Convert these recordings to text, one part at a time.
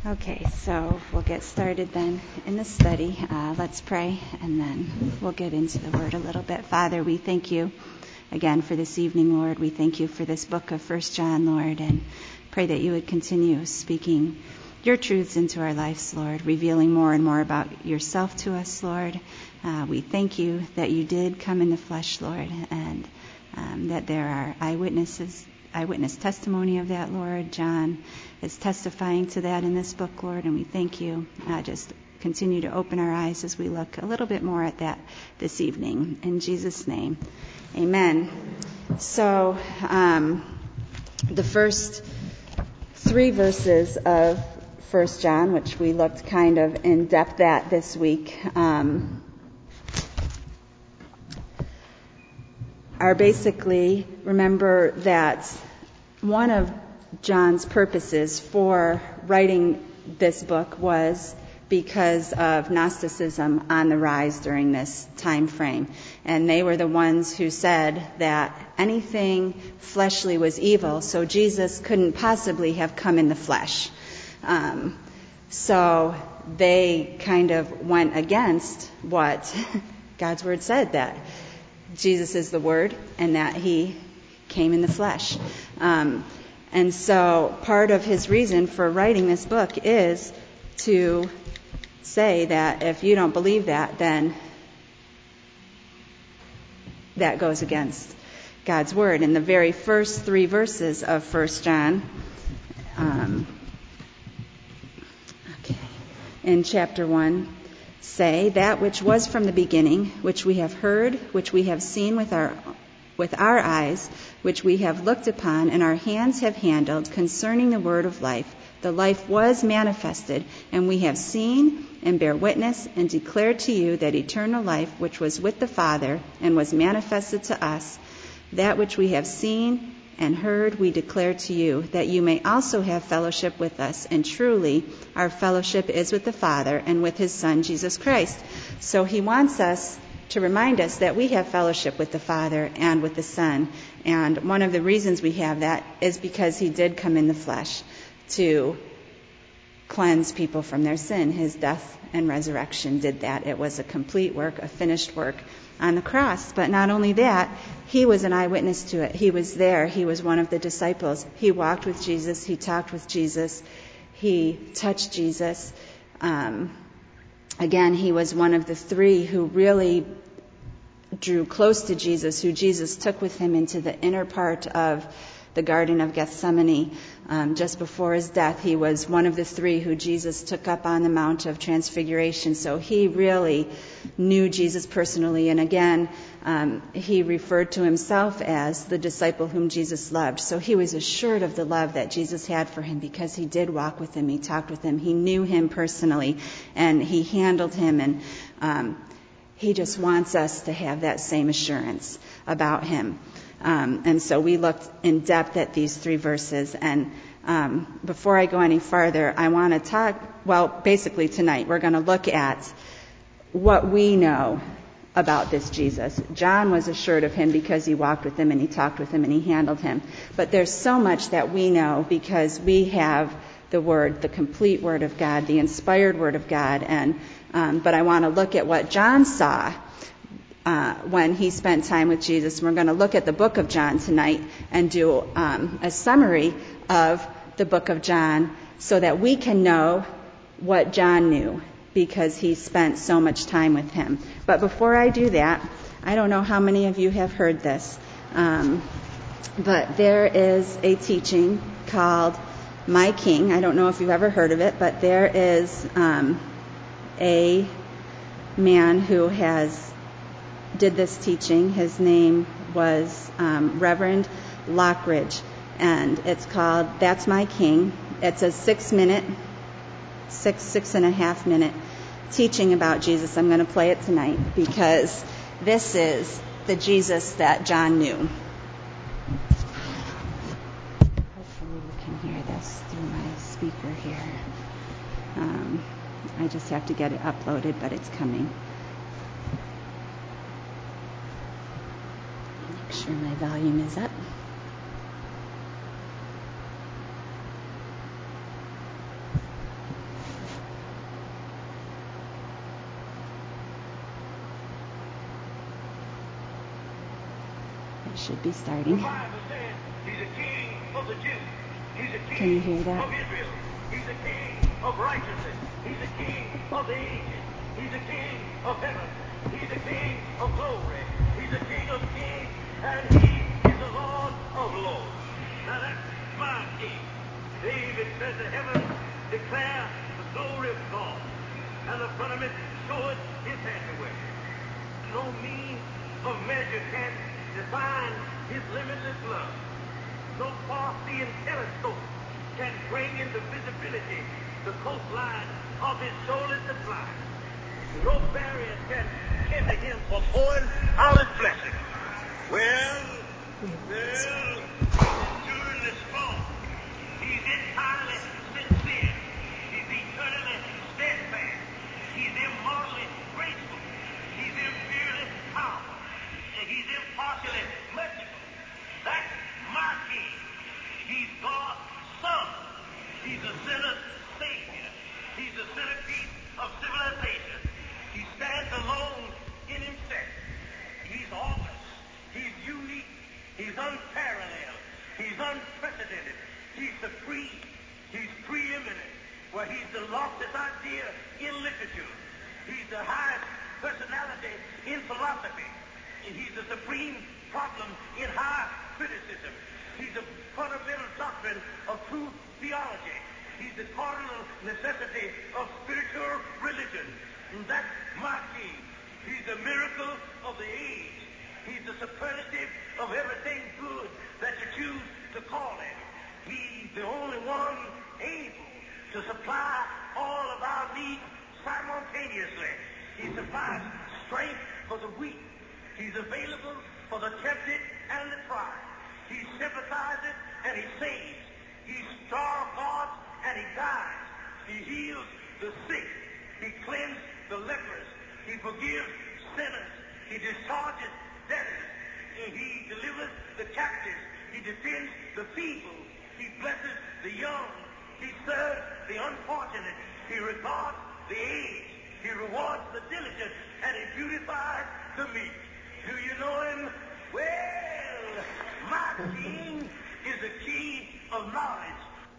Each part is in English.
Okay, so we'll get started then in the study. Let's pray, and then we'll get into the Word a little bit. Father, we thank you again for this evening, Lord. We thank you for this book of 1 John, Lord, and pray that you would continue speaking your truths into our lives, Lord, revealing more and more about yourself to us, Lord. We thank you that you did come in the flesh, Lord, and that there are eyewitness testimony of that, Lord. John is testifying to that in this book, Lord, and we thank you. Just continue to open our eyes as we look a little bit more at that this evening. In Jesus' name, amen. So the first 3 verses of 1 John, which we looked kind of in depth at this week, are basically, remember that one of John's purposes for writing this book was because of Gnosticism on the rise during this time frame. And they were the ones who said that anything fleshly was evil, so Jesus couldn't possibly have come in the flesh. So they kind of went against what God's Word said, that Jesus is the Word and that He came in the flesh. And so part of his reason for writing this book is to say that if you don't believe that, then that goes against God's Word. In the very first 3 verses of 1 John, in chapter 1, say, that which was from the beginning, which we have heard, which we have seen with our eyes, which we have looked upon, and our hands have handled, concerning the word of life. The life was manifested, and we have seen and bear witness and declare to you that eternal life, which was with the Father and was manifested to us, that which we have seen and heard we declare to you, that you may also have fellowship with us. And truly, our fellowship is with the Father and with His Son, Jesus Christ. So He wants us to remind us that we have fellowship with the Father and with the Son. And one of the reasons we have that is because He did come in the flesh to cleanse people from their sin. His death and resurrection did that. It was a complete work, a finished work on the cross. But not only that, He was an eyewitness to it. He was there. He was one of the disciples. He walked with Jesus. He talked with Jesus. He touched Jesus. Again, He was one of the 3 who really drew close to Jesus, who Jesus took with Him into the inner part of the Garden of Gethsemane. Just before His death, He was one of the 3 who Jesus took up on the Mount of Transfiguration. So He really knew Jesus personally. And again, He referred to Himself as the disciple whom Jesus loved. So He was assured of the love that Jesus had for Him because He did walk with Him. He talked with Him. He knew Him personally, and He handled Him. And He just wants us to have that same assurance about Him. And so we looked in depth at these 3 verses. And before I go any farther, I want to talk, basically tonight, we're going to look at what we know about this Jesus. John was assured of Him because he walked with Him and he talked with Him and he handled Him. But there's so much that we know because we have the Word, the complete Word of God, the inspired Word of God. But I want to look at what John saw when he spent time with Jesus. We're going to look at the book of John tonight and do a summary of the book of John so that we can know what John knew because he spent so much time with Him. But before I do that, I don't know how many of you have heard this, but there is a teaching called My King. I don't know if you've ever heard of it, but there is a man who did this teaching. His name was Reverend Lockridge, and it's called That's My King. It's a 6.5 minute teaching about Jesus. I'm going to play it tonight because this is the Jesus that John knew. Hopefully you can hear this through my speaker here. I just have to get it uploaded, but it's coming. Make sure my volume is up. should be starting. The Bible says he's a king of the Jews. He's a king Can you hear that? of Israel. He's a king of righteousness. He's a king of the ages. He's a king of heaven. He's a king of glory. He's a king of kings. And he is the Lord of lords. Now that's my king. David says the heavens declare the glory of God, and the firmament showeth his handiwork. No means of measure can define his limitless love. No far-seeing telescope can bring into visibility the coastline of his shoulder supply. No barrier can hinder him from pouring out his blessing. Well, during this storm, he's entirely sincere. He's eternally steadfast. He's immortally graceful. He's imperially powerful. And he's impartially merciful. That's my king. He's God's son. He's a sinner's savior. He's the centerpiece of civilization. He stands alone in himself. He's awesome. He's unique. He's unparalleled. He's unprecedented. He's supreme. He's preeminent. Well, he's the loftiest idea in literature. He's the highest personality in philosophy. He's the supreme problem in high criticism. He's the fundamental doctrine of true theology. He's the cardinal necessity of spiritual religion. And that's my king. He's the miracle of the age. He's the superlative of everything good that you choose to call it. He's the only one able to supply all of our needs simultaneously. He supplies strength for the weak. He's available for the tempted and the tried. He sympathizes and he saves. He guards and he guides. He heals the sick. He cleanses the lepers. He forgives sinners. He discharges debtors. He delivers the captives. He defends the feeble. He blesses the young. He serves the unfortunate. He regards the aged. He rewards the diligent. And he beautifies the meek. Do you know him? Well, my king is the key of knowledge.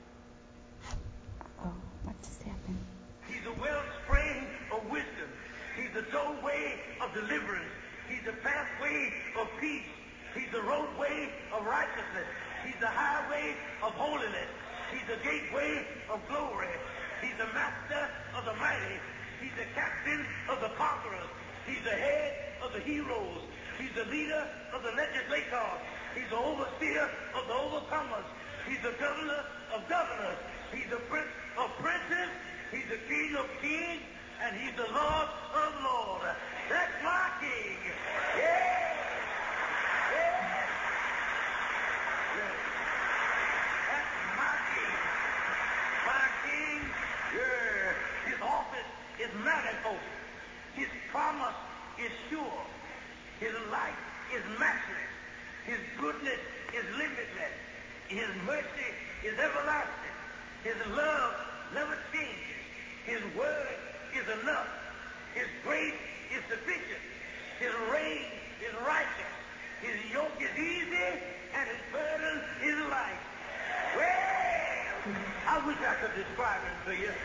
Oh, what just happened? He's a wellspring of wisdom. He's the doorway of deliverance. He's the pathway of peace. He's the roadway of righteousness. He's the highway of holiness. He's the gateway of glory. He's the master of the mighty. He's the captain of the conquerors. He's the head of the heroes. He's the leader of the legislators. He's the overseer of the overcomers. He's the governor of governors. He's the prince of princes. He's the king of kings. And he's the Lord of lords. That's my king. Yeah. Yeah. Yeah. That's my king. My king. Yeah. His office is manifold. His promise is sure. His life is matchless. His goodness is limitless. His mercy is everlasting. His love never changes. His word is enough. His grace is sufficient. His reign is righteous. His yoke is easy and his burden is light. Well, I wish I could describe him to you.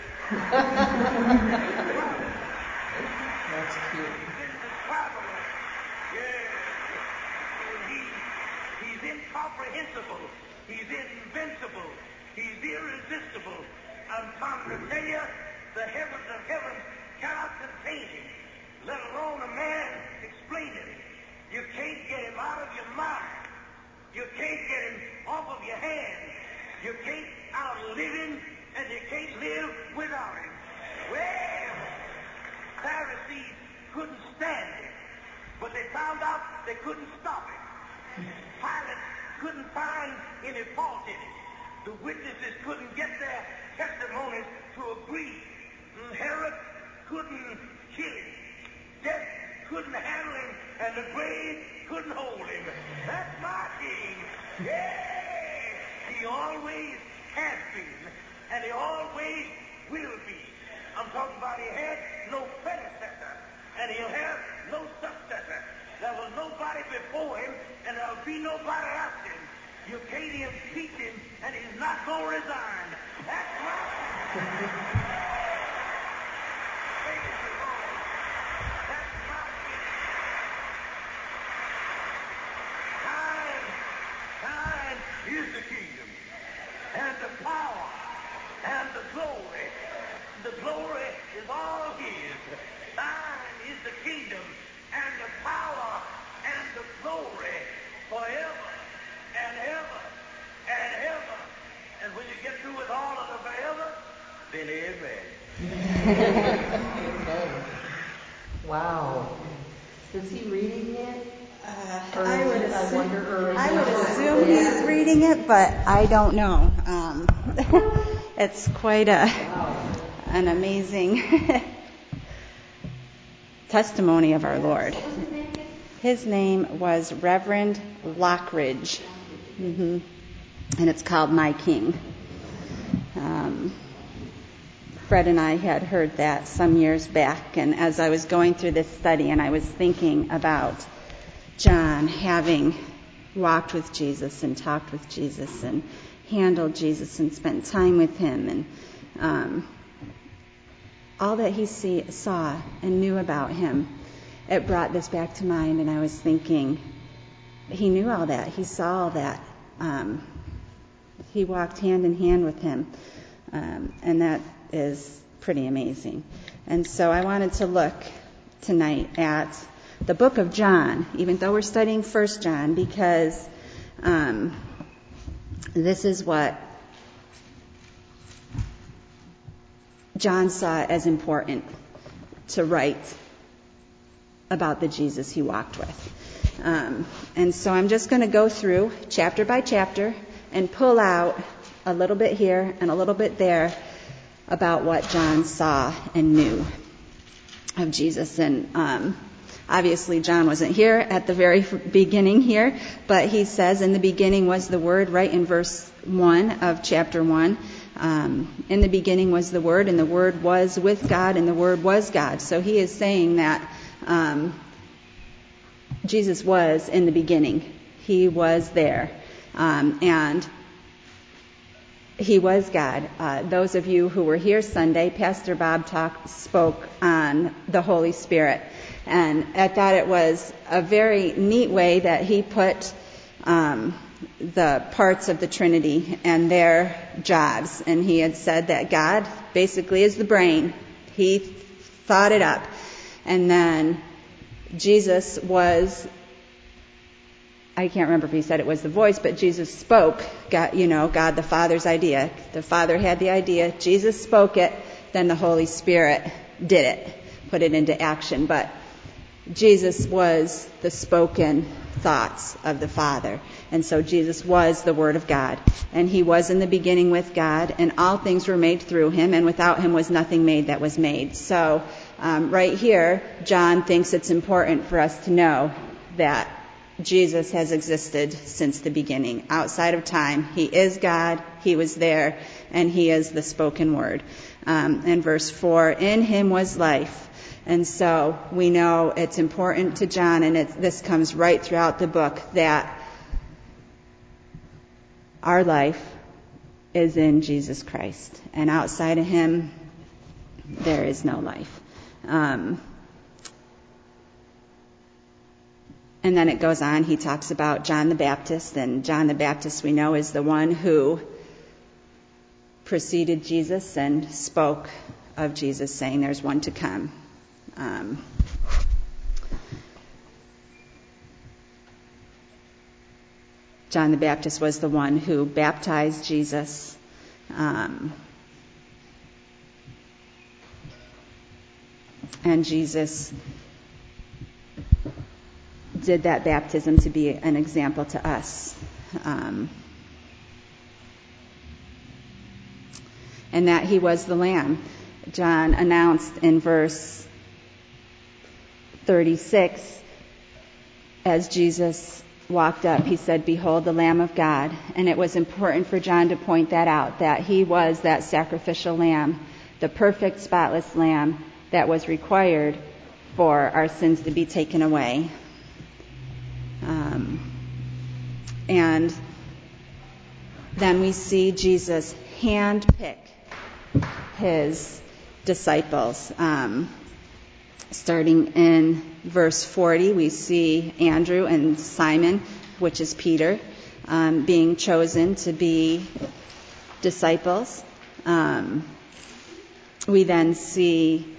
That's cute. He's indescribable. Yeah. He's incomprehensible. He's invincible. He's irresistible. I'm trying to tell you, the heavens of heavens cannot contain him, let alone a man explain him. You can't get him out of your mind. You can't get him off of your hands. You can't outlive him, and you can't live without him. Well, Pharisees couldn't stand him, but they found out they couldn't stop him. Pilate couldn't find any fault in it. The witnesses couldn't get their testimonies to agree. Herod couldn't kill him. Death couldn't handle him, and the grave couldn't hold him. That's my king. Yeah! He always has been, and he always will be. I'm talking about he had no predecessor, and he'll have no successor. There was nobody before him, and there'll be no him, teach him, and he's not going to resign. That's right. Praise the Lord. That's right. Thine is the kingdom, and the power, and the glory. The glory is all his. Thine is the kingdom, and the power, and the glory forever and ever and ever. And when you get through with all of the forever, then amen. Amen. Wow. Is he reading it? I would assume he's reading it, but I don't know. It's quite an amazing testimony of our Lord. His name was Reverend Lockridge, and it's called My King. Fred and I had heard that some years back, and as I was going through this study and I was thinking about John having walked with Jesus and talked with Jesus and handled Jesus and spent time with him, and all that he saw and knew about him, it brought this back to mind, and I was thinking, he knew all that. He saw all that. He walked hand in hand with him, and that is pretty amazing. And so I wanted to look tonight at the book of John, even though we're studying 1 John, because this is what John saw as important to write about the Jesus he walked with. And so I'm just going to go through chapter by chapter and pull out a little bit here and a little bit there about what John saw and knew of Jesus. And obviously John wasn't here at the very beginning here, but he says in the beginning was the Word, right in verse 1 of chapter 1. In the beginning was the Word, and the Word was with God, and the Word was God. So he is saying that Jesus was in the beginning. He was there. And he was God. Those of you who were here Sunday, Pastor Bob spoke on the Holy Spirit. And I thought it was a very neat way that he put the parts of the Trinity and their jobs. And he had said that God basically is the brain. He thought it up. And then Jesus was, I can't remember if he said it was the voice, but Jesus spoke, God the Father's idea. The Father had the idea, Jesus spoke it, then the Holy Spirit did it, put it into action. But Jesus was the spoken thoughts of the Father. And so Jesus was the Word of God. And he was in the beginning with God, and all things were made through him, and without him was nothing made that was made. So right here, John thinks it's important for us to know that Jesus has existed since the beginning. Outside of time, he is God, he was there, and he is the spoken word. And verse 4, in him was life. And so we know it's important to John, and this comes right throughout the book, that our life is in Jesus Christ. And outside of him, there is no life. And then it goes on, he talks about John the Baptist, and John the Baptist we know is the one who preceded Jesus and spoke of Jesus, saying there's one to come. John the Baptist was the one who baptized Jesus. And Jesus did that baptism to be an example to us. And that he was the Lamb. John announced in verse 36, as Jesus walked up, he said, "Behold the Lamb of God." And it was important for John to point that out, that he was that sacrificial lamb, the perfect, spotless lamb that was required for our sins to be taken away. And then we see Jesus handpick his disciples. Starting in verse 40, we see Andrew and Simon, which is Peter, being chosen to be disciples. We then see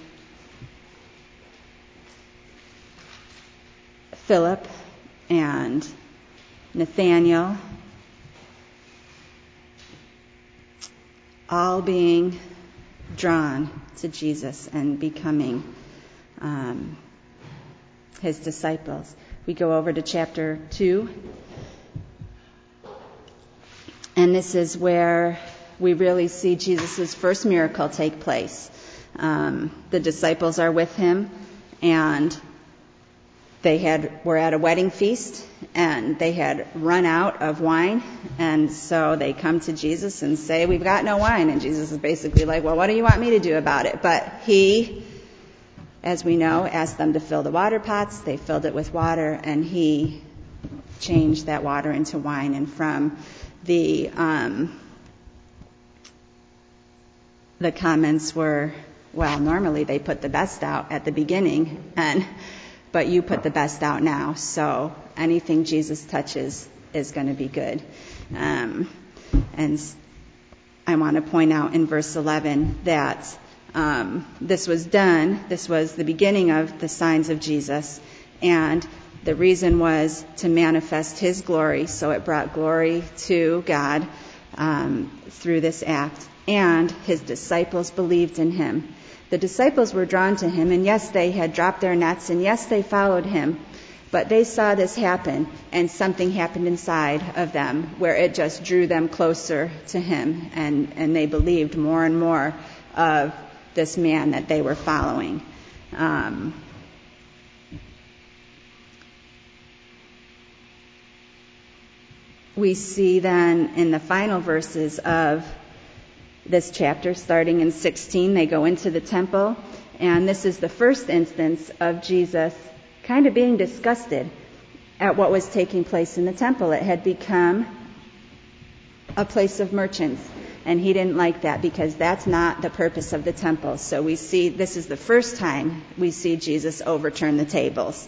Philip and Nathaniel all being drawn to Jesus and becoming his disciples. We go over to chapter 2, and this is where we really see Jesus' first miracle take place. The disciples are with him, and they were at a wedding feast, and they had run out of wine, and so they come to Jesus and say, "We've got no wine." And Jesus is basically like, "Well, what do you want me to do about it?" But he, as we know, asked them to fill the water pots. They filled it with water, and he changed that water into wine. And from the comments were, "Well, normally they put the best out at the beginning, but you put the best out now, so anything Jesus touches is going to be good." And I want to point out in verse 11 that this was the beginning of the signs of Jesus, and the reason was to manifest his glory, so it brought glory to God through this act, and his disciples believed in him. The disciples were drawn to him, and yes, they had dropped their nets, and yes, they followed him, but they saw this happen, and something happened inside of them where it just drew them closer to him, and they believed more and more of this man that they were following. We see then in the final verses of this chapter, starting in 16, they go into the temple, and this is the first instance of Jesus kind of being disgusted at what was taking place in the temple. It had become a place of merchants, and he didn't like that because that's not the purpose of the temple. So we see this is the first time we see Jesus overturn the tables.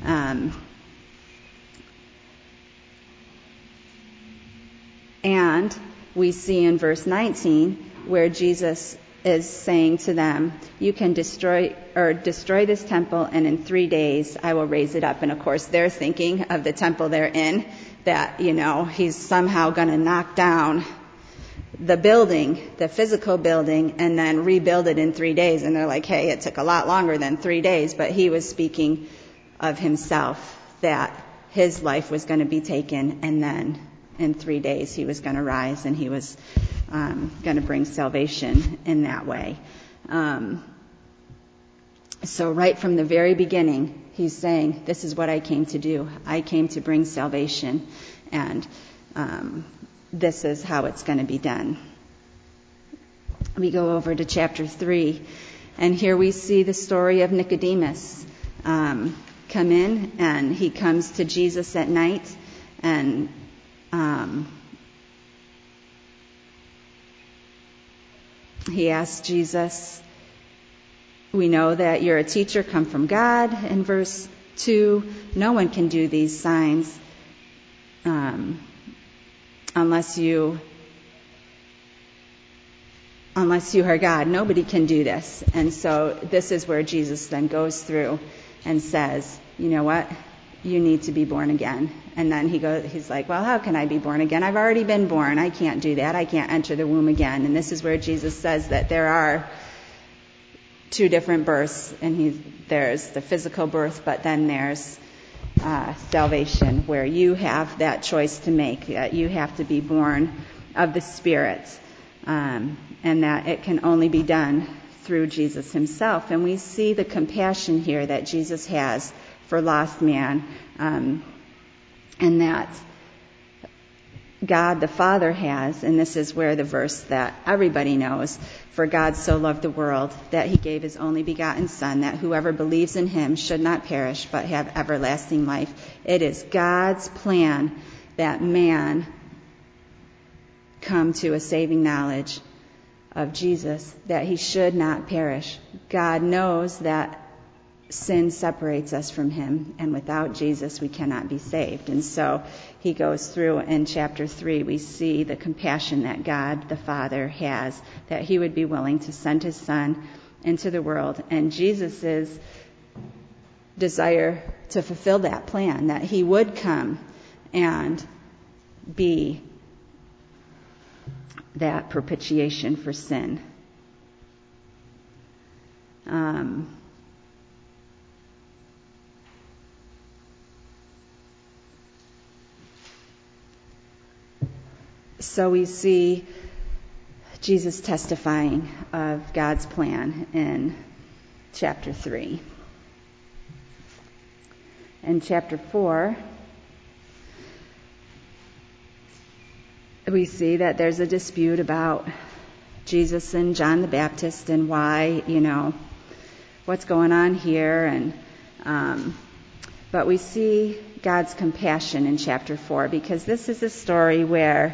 And we see in verse 19 where Jesus is saying to them, "You can destroy this temple, and in 3 days I will raise it up." And of course they're thinking of the temple they're in, that, he's somehow going to knock down the building, the physical building, and then rebuild it in 3 days. And they're like, "Hey, it took a lot longer than 3 days." But he was speaking of himself, that his life was going to be taken, and then in 3 days he was going to rise, and he was going to bring salvation in that way. So right from the very beginning, he's saying, this is what I came to do. I came to bring salvation, and this is how it's going to be done. We go over to chapter 3, and here we see the story of Nicodemus come in, and he comes to Jesus at night, and he asks Jesus, "We know that you're a teacher come from God." In verse 2, "No one can do these signs unless you are God. Nobody can do this." And so this is where Jesus then goes through and says, "You know what? You need to be born again." And then he's like, "Well, how can I be born again? I've already been born. I can't do that. I can't enter the womb again." And this is where Jesus says that there are 2 different births, and there's the physical birth, but then there's salvation, where you have that choice to make, that you have to be born of the Spirit, and that it can only be done through Jesus himself. And we see the compassion here that Jesus has for lost man, and that God the Father has, and this is where the verse that everybody knows, "For God so loved the world that he gave his only begotten Son, that whoever believes in him should not perish but have everlasting life." It is God's plan that man come to a saving knowledge of Jesus, that he should not perish. God knows that sin separates us from him, and without Jesus we cannot be saved. And so he goes through in chapter 3, we see the compassion that God the Father has, that he would be willing to send his Son into the world, and Jesus's desire to fulfill that plan, that he would come and be that propitiation for sin. So we see Jesus testifying of God's plan in chapter 3. In chapter 4, we see that there's a dispute about Jesus and John the Baptist and why, what's going on here. But we see God's compassion in chapter 4, because this is a story where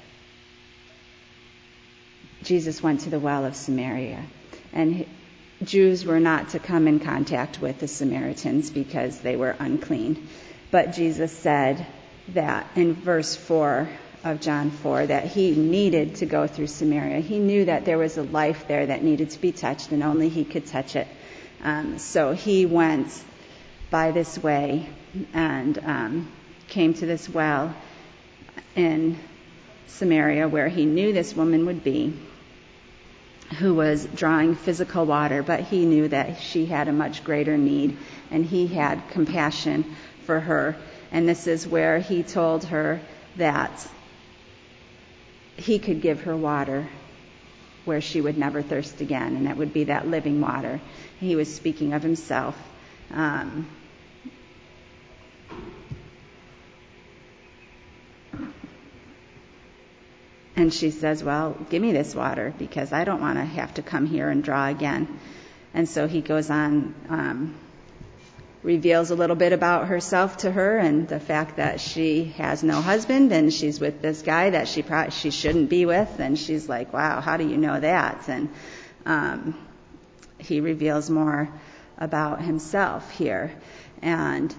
Jesus went to the well of Samaria, and Jews were not to come in contact with the Samaritans because they were unclean. But Jesus said that in verse 4 of John 4 that he needed to go through Samaria. He knew that there was a life there that needed to be touched, and only he could touch it. So he went by this way and came to this well in Samaria, where he knew this woman would be, who was drawing physical water, but he knew that she had a much greater need, and he had compassion for her. And this is where he told her that he could give her water where she would never thirst again, and that would be that living water. He was speaking of himself. And she says, well, give me this water, because I don't want to have to come here and draw again. And so he goes on, reveals a little bit about herself to her, and the fact that she has no husband and she's with this guy that she shouldn't be with. And she's like, wow, how do you know that? And he reveals more about himself here. And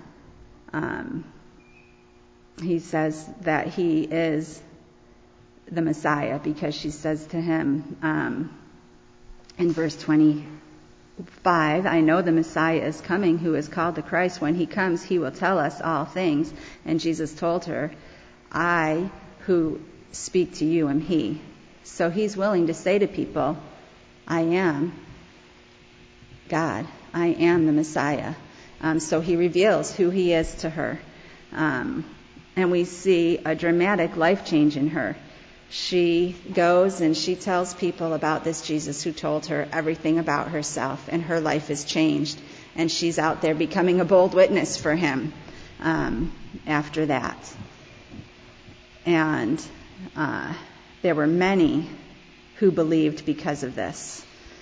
he says that he is the Messiah, because she says to him in verse 25, I know the Messiah is coming, who is called the Christ. When he comes, he will tell us all things. And Jesus told her, I who speak to you am he. So he's willing to say to people, I am God. I am the Messiah. So he reveals who he is to her. And we see a dramatic life change in her. She goes and she tells people about this Jesus who told her everything about herself, and her life is changed. And she's out there becoming a bold witness for him after that. And there were many who believed because of this.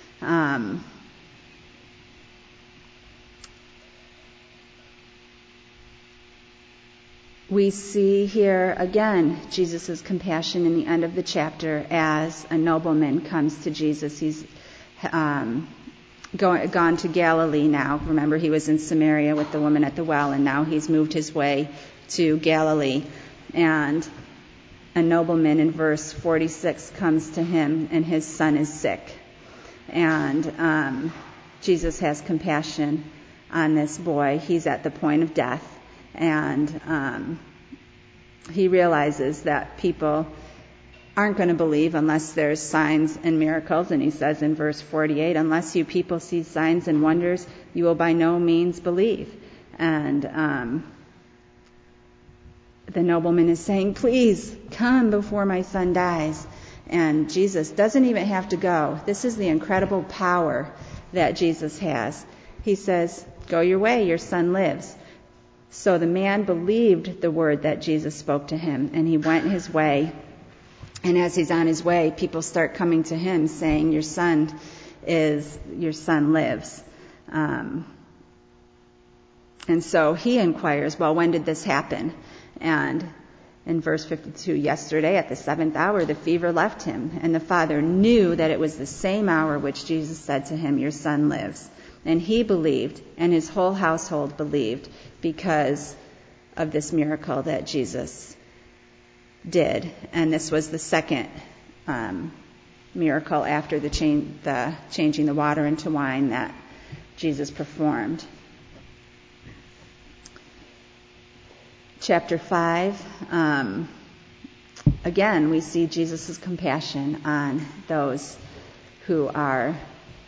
We see here again Jesus' compassion in the end of the chapter as a nobleman comes to Jesus. He's gone to Galilee now. Remember, he was in Samaria with the woman at the well, and now he's moved his way to Galilee. And a nobleman in verse 46 comes to him, and his son is sick. And Jesus has compassion on this boy. He's at the point of death. And he realizes that people aren't going to believe unless there's signs and miracles. And he says in verse 48, unless you people see signs and wonders, you will by no means believe. And the nobleman is saying, please come before my son dies. And Jesus doesn't even have to go. This is the incredible power that Jesus has. He says, go your way, your son lives. So the man believed the word that Jesus spoke to him, and he went his way. And as he's on his way, people start coming to him saying, your son lives. And so he inquires, well, when did this happen? And In verse 52, yesterday at the 7th hour, the fever left him, and the father knew that it was the same hour which Jesus said to him, your son lives. And he believed, and his whole household believed, because of this miracle that Jesus did. And this was the second miracle after the changing the water into wine that Jesus performed. Chapter 5, again, we see Jesus' compassion on those who are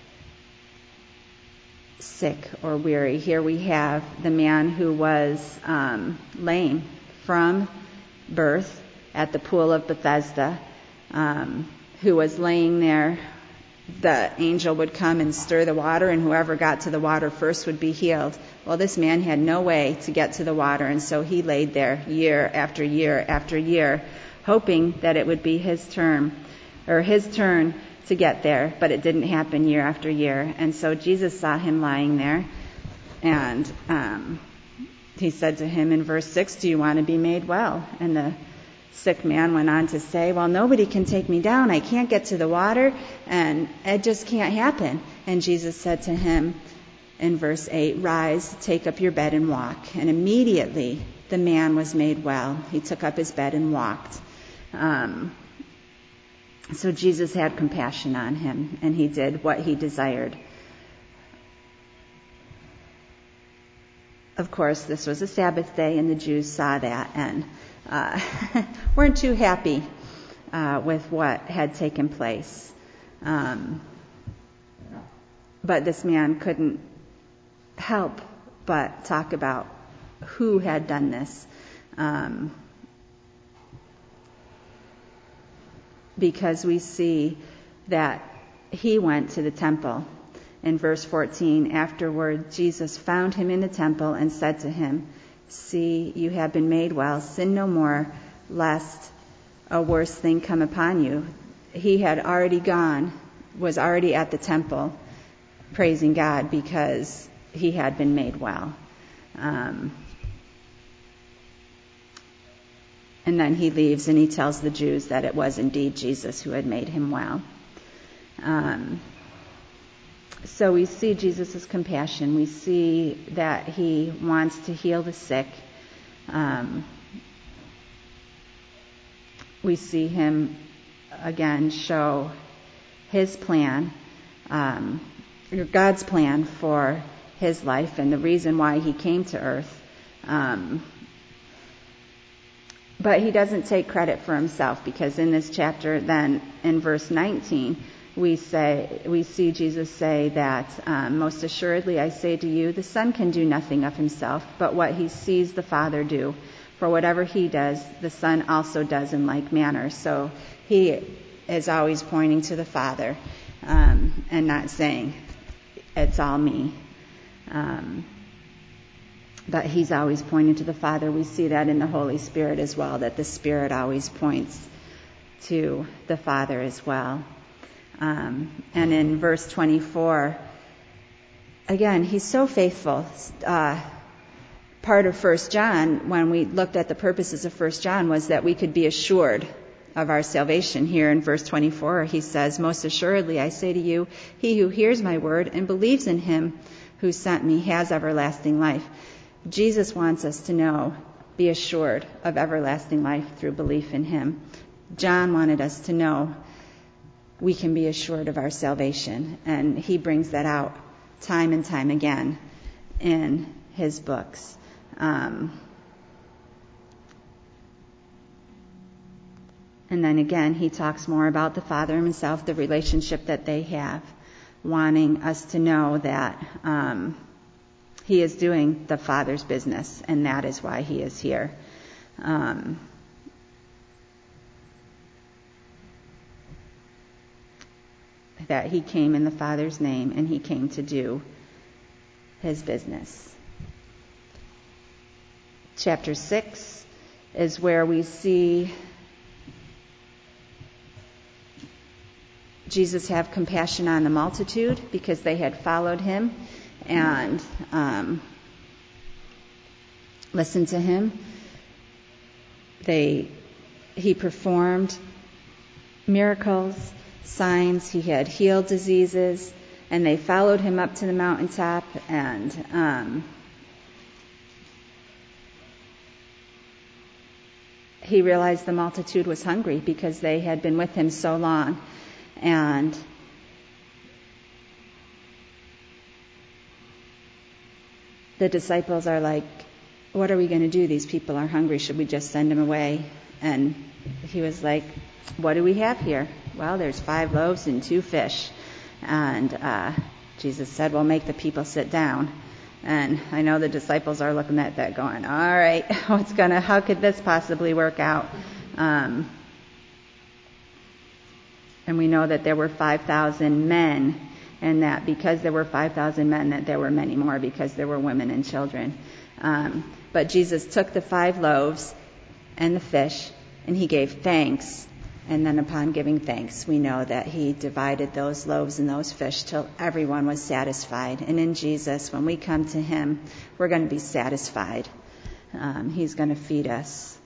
sick or weary. Here we have the man who was lame from birth at the pool of Bethesda, who was laying there. The angel would come and stir the water, and whoever got to the water first would be healed. Well, this man had no way to get to the water, and so he laid there year after year after year, hoping that it would be his turn to get there, but it didn't happen year after year. And so Jesus saw him lying there, and he said to him in verse 6, do you want to be made well? And the sick man went on to say, well, nobody can take me down. I can't get to the water, and it just can't happen. And Jesus said to him in verse 8, rise, take up your bed and walk. And immediately the man was made well. He took up his bed and walked. So Jesus had compassion on him, and he did what he desired. Of course, this was a Sabbath day, and the Jews saw that and weren't too happy with what had taken place. But this man couldn't help but talk about who had done this. Because we see that he went to the temple. In verse 14, afterward, Jesus found him in the temple and said to him, see, you have been made well. Sin no more, lest a worse thing come upon you. He had already was already at the temple, praising God because he had been made well. And then he leaves and he tells the Jews that it was indeed Jesus who had made him well. So we see Jesus' compassion. We see that he wants to heal the sick. We see him again show his plan, God's plan for his life and the reason why he came to earth. But he doesn't take credit for himself, because in this chapter, then in verse 19, we see Jesus say that, most assuredly I say to you, the Son can do nothing of himself, but what he sees the Father do. For whatever he does, the Son also does in like manner. So he is always pointing to the Father, and not saying, it's all me. But he's always pointing to the Father. We see that in the Holy Spirit as well, that the Spirit always points to the Father as well. And in verse 24, again, he's so faithful. Part of 1 John, when we looked at the purposes of 1 John, was that we could be assured of our salvation. Here in verse 24, he says, most assuredly I say to you, he who hears my word and believes in him who sent me has everlasting life. Jesus wants us to be assured of everlasting life through belief in him. John wanted us to know we can be assured of our salvation, and he brings that out time and time again in his books. And then again, he talks more about the Father himself, the relationship that they have, wanting us to know that he is doing the Father's business, and that is why he is here. That he came in the Father's name, and he came to do his business. Chapter 6 is where we see Jesus have compassion on the multitude because they had followed him and listened to him. He performed miracles, signs. He had healed diseases, and they followed him up to the mountaintop, and he realized the multitude was hungry because they had been with him so long. And the disciples are like, what are we going to do? These people are hungry. Should we just send them away? And he was like, what do we have here? Well, there's 5 loaves and 2 fish. And Jesus said, well, make the people sit down. And I know the disciples are looking at that going, all right, how could this possibly work out? And we know that there were 5,000 men, and that because there were 5,000 men, that there were many more because there were women and children. But Jesus took the 5 loaves and the fish, and he gave thanks. And then upon giving thanks, we know that he divided those loaves and those fish till everyone was satisfied. And in Jesus, when we come to him, we're going to be satisfied. He's going to feed us.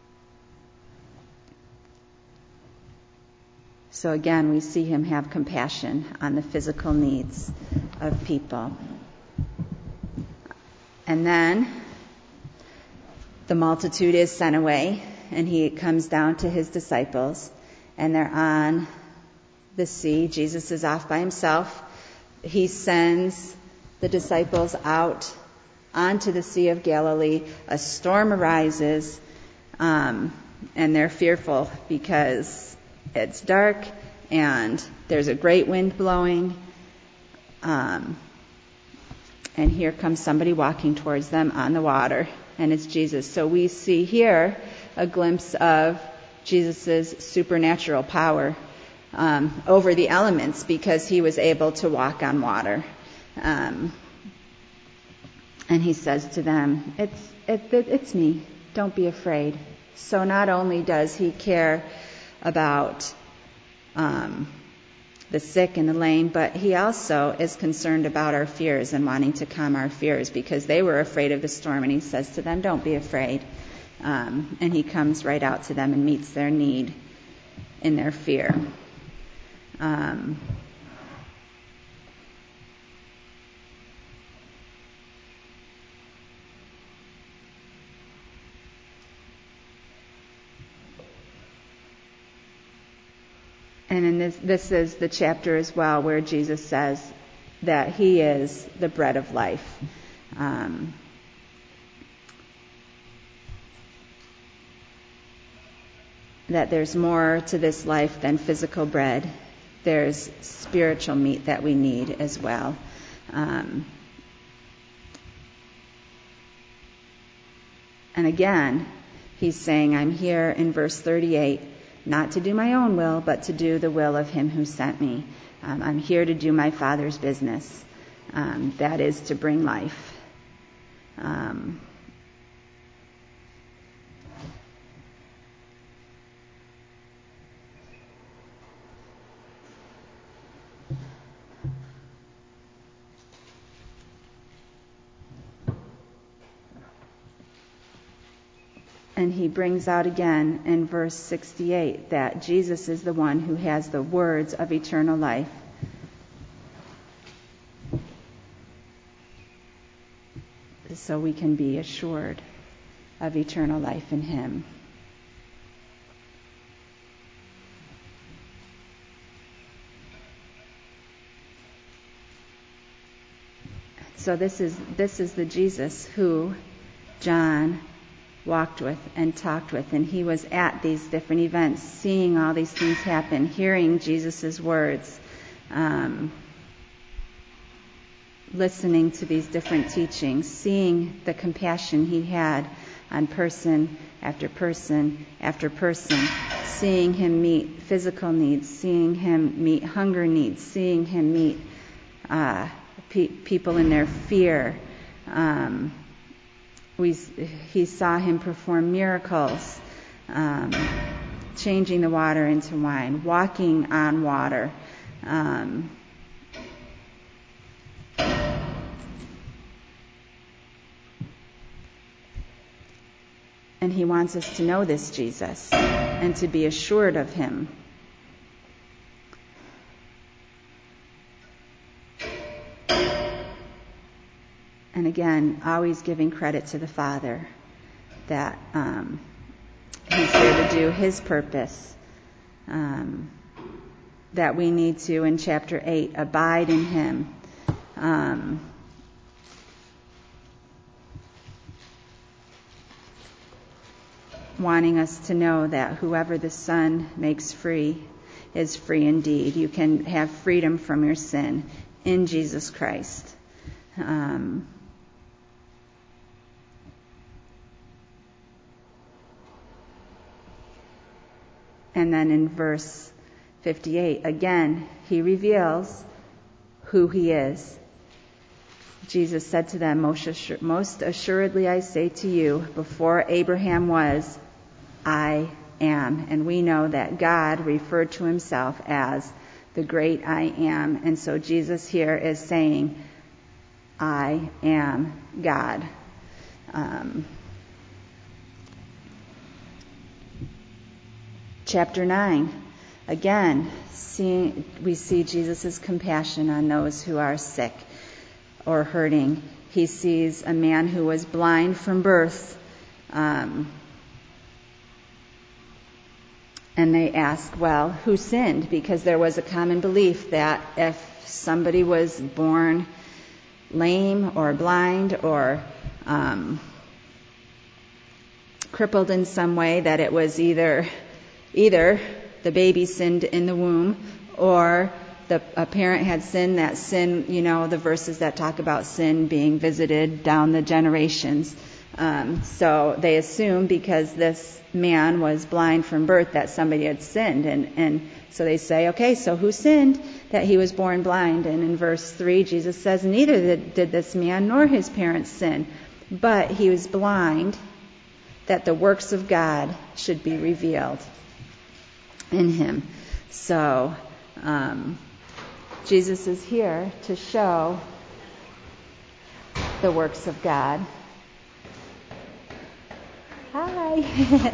So again, we see him have compassion on the physical needs of people. And then the multitude is sent away, and he comes down to his disciples, and they're on the sea. Jesus is off by himself. He sends the disciples out onto the Sea of Galilee. A storm arises, and they're fearful because it's dark and there's a great wind blowing. And here comes somebody walking towards them on the water, and it's Jesus. So we see here a glimpse of Jesus' supernatural power over the elements, because he was able to walk on water. And he says to them, it's me, don't be afraid. So not only does he care about the sick and the lame, but he also is concerned about our fears and wanting to calm our fears, because they were afraid of the storm, and he says to them, don't be afraid. And he comes right out to them and meets their need in their fear. And in this is the chapter as well where Jesus says that he is the bread of life. That there's more to this life than physical bread. There's spiritual meat that we need as well. And again, he's saying, I'm here in verse 38, not to do my own will, but to do the will of him who sent me. I'm here to do my Father's business. That is to bring life. And he brings out again in verse 68 that Jesus is the one who has the words of eternal life. So we can be assured of eternal life in him. So this is the Jesus who John walked with and talked with, and he was at these different events, seeing all these things happen, hearing Jesus' words, listening to these different teachings, seeing the compassion he had on person after person after person, seeing him meet physical needs, seeing him meet hunger needs, seeing him meet people in their fear. He saw him perform miracles, changing the water into wine, walking on water. And he wants us to know this Jesus and to be assured of him. And again, always giving credit to the Father that he's here to do his purpose. That we need to, in chapter 8, abide in him. Wanting us to know that whoever the Son makes free is free indeed. You can have freedom from your sin in Jesus Christ. And then in verse 58, again, he reveals who he is. Jesus said to them, most assuredly I say to you, before Abraham was, I am. And we know that God referred to himself as the great I am. And so Jesus here is saying, I am God. Chapter 9, again, we see Jesus' compassion on those who are sick or hurting. He sees a man who was blind from birth, and they ask, well, who sinned? Because there was a common belief that if somebody was born lame or blind or crippled in some way, that it was either the baby sinned in the womb or a parent had sinned. That sin, the verses that talk about sin being visited down the generations. So they assume because this man was blind from birth that somebody had sinned. And so they say, okay, so who sinned that he was born blind? And in verse 3, Jesus says, neither did this man nor his parents sin, but he was blind that the works of God should be revealed in him. So Jesus is here to show the works of God. Hi.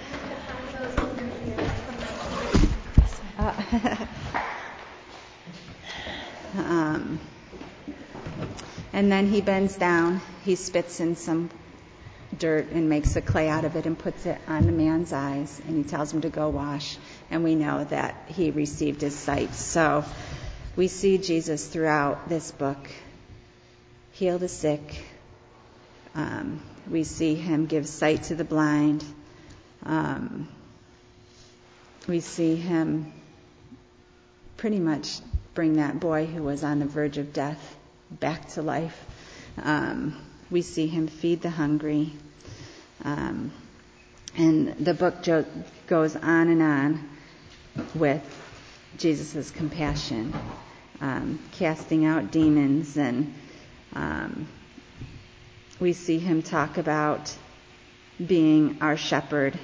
And then he bends down, he spits in some dirt and makes a clay out of it and puts it on the man's eyes, and he tells him to go wash, and we know that he received his sight. So we see Jesus throughout this book heal the sick. We see him give sight to the blind. We see him pretty much bring that boy who was on the verge of death back to life. We see him feed the hungry. And the book goes on and on with Jesus' compassion, casting out demons, and we see him talk about being our shepherd,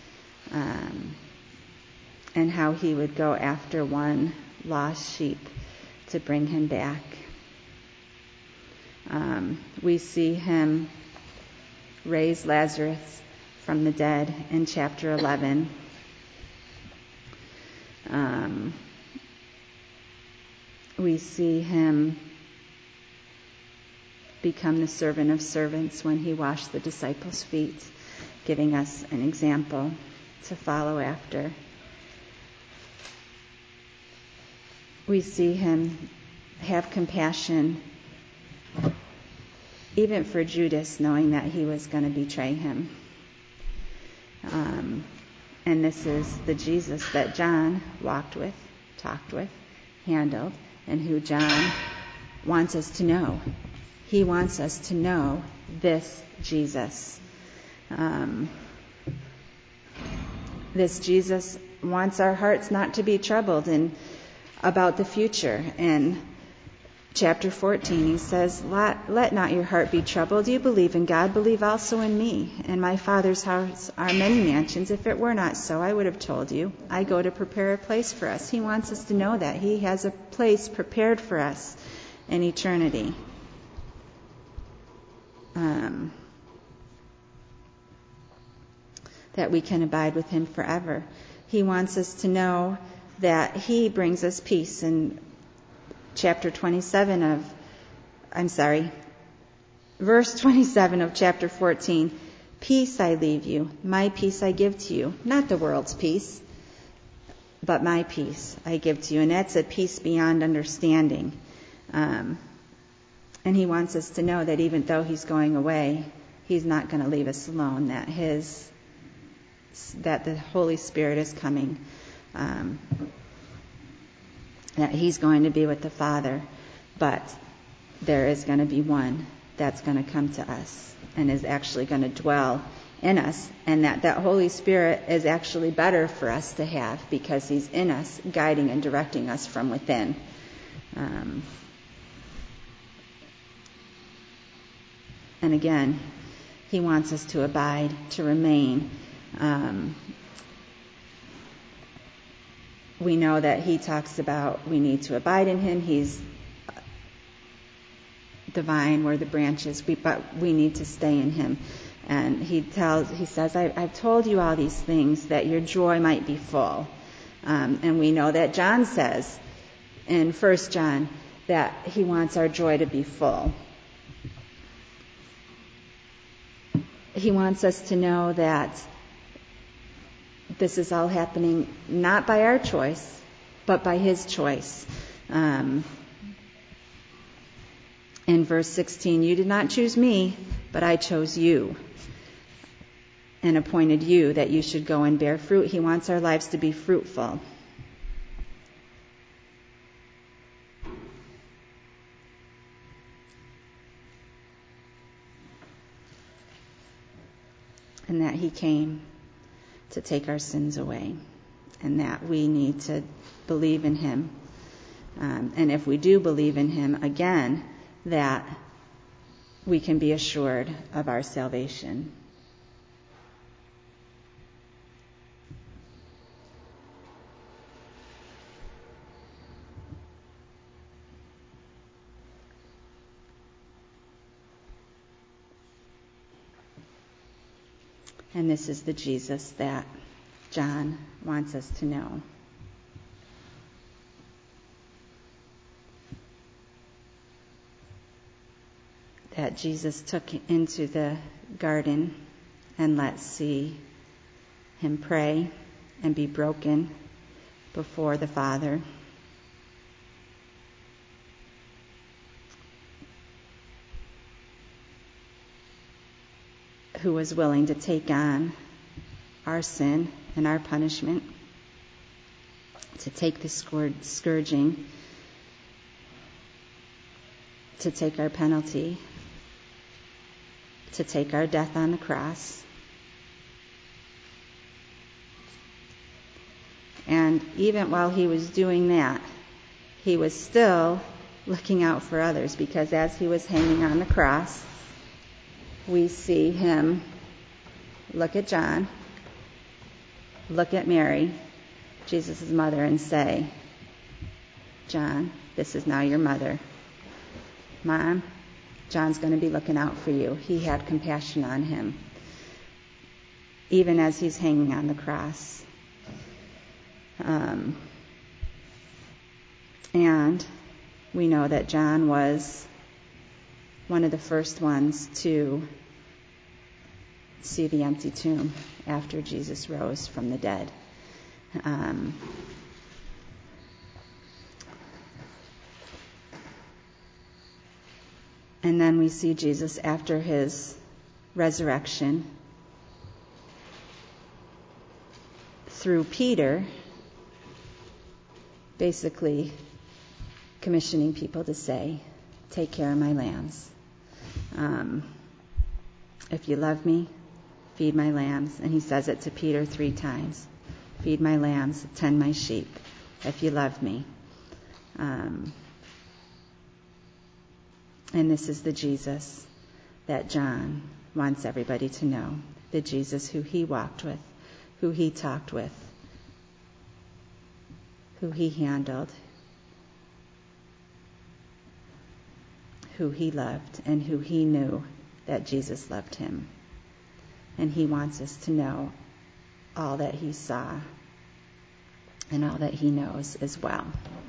and how he would go after one lost sheep to bring him back. We see him raise Lazarus from the dead in chapter 11. We see him become the servant of servants when he washed the disciples' feet, giving us an example to follow after. We see him have compassion even for Judas, knowing that he was going to betray him. And this is the Jesus that John walked with, talked with, handled, and who John wants us to know. He wants us to know this Jesus. This Jesus wants our hearts not to be troubled about the future. And chapter 14, he says, let not your heart be troubled. You believe in God, believe also in me. In my Father's house are many mansions. If it were not so, I would have told you. I go to prepare a place for us. He wants us to know that. He has a place prepared for us in eternity. that we can abide with him forever. He wants us to know that he brings us peace. In verse 27 of chapter 14, peace I leave you, my peace I give to you. Not the world's peace, but my peace I give to you. And that's a peace beyond understanding. And he wants us to know that even though he's going away, he's not going to leave us alone, that the Holy Spirit is coming, that he's going to be with the Father, but there is going to be one that's going to come to us and is actually going to dwell in us, and that Holy Spirit is actually better for us to have because he's in us, guiding and directing us from within. And again, he wants us to abide, to remain. We know that he talks about we need to abide in him. He's the vine, we're the branches, but we need to stay in him. And he says, I've told you all these things that your joy might be full. And we know that John says in 1 John that he wants our joy to be full. He wants us to know that this is all happening not by our choice, but by his choice. In verse 16, you did not choose me, but I chose you and appointed you that you should go and bear fruit. He wants our lives to be fruitful. And that he came to take our sins away, and that we need to believe in him. And if we do believe in him, again, that we can be assured of our salvation. And this is the Jesus that John wants us to know. That Jesus took into the garden, and let's see him pray and be broken before the Father. Who was willing to take on our sin and our punishment, to take the scourging, to take our penalty, to take our death on the cross. And even while he was doing that, he was still looking out for others, because as he was hanging on the cross, we see him look at John, look at Mary, Jesus' mother, and say, John, this is now your mother. Mom, John's going to be looking out for you. He had compassion on him, even as he's hanging on the cross. And we know that John was one of the first ones to see the empty tomb after Jesus rose from the dead. And then we see Jesus after his resurrection through Peter, basically commissioning people to say, take care of my lambs. If you love me, feed my lambs. And he says it to Peter 3 times. Feed my lambs, tend my sheep, if you love me. And this is the Jesus that John wants everybody to know. The Jesus who he walked with, who he talked with, who he handled, who he loved, and who he knew that Jesus loved him. And he wants us to know all that he saw and all that he knows as well.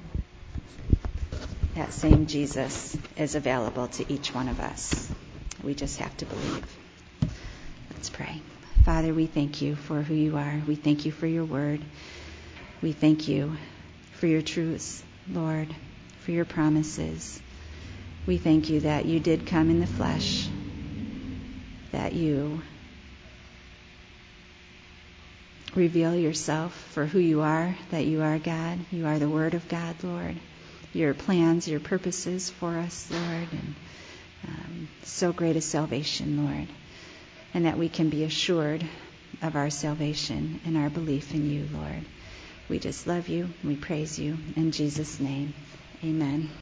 That same Jesus is available to each one of us. We just have to believe. Let's pray. Father, we thank you for who you are. We thank you for your word. We thank you for your truths, Lord, for your promises. We thank you that you did come in the flesh, that you reveal yourself for who you are, that you are God. You are the Word of God, Lord. Your plans, your purposes for us, Lord, and so great is salvation, Lord, and that we can be assured of our salvation and our belief in you, Lord. We just love you. We praise you. In Jesus' name, amen.